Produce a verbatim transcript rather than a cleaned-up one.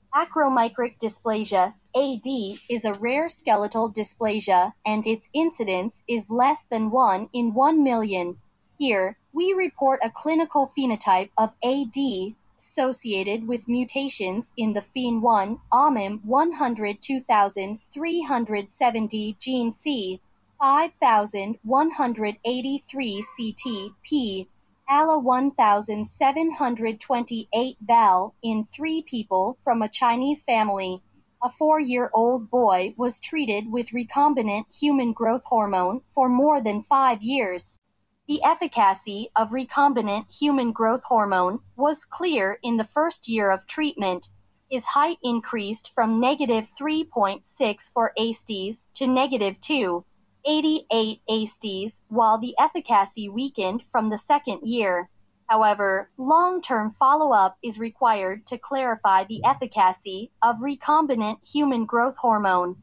Acromicrotic dysplasia, A D, is a rare skeletal dysplasia, and its incidence is less than one in one million. Here, we report a clinical phenotype of A D associated with mutations in the F E N one O M M one hundred two thousand three hundred seventy gene C, five thousand one hundred eighty-three C T P, A L A one thousand seven hundred twenty-eight V A L in three people from a Chinese family. A four-year-old boy was treated with recombinant human growth hormone for more than five years. The efficacy of recombinant human growth hormone was clear in the first year of treatment. His height increased from negative three point six for A S T s to negative two point eight eight A S T s, while the efficacy weakened from the second year. However, long-term follow-up is required to clarify the efficacy of recombinant human growth hormone.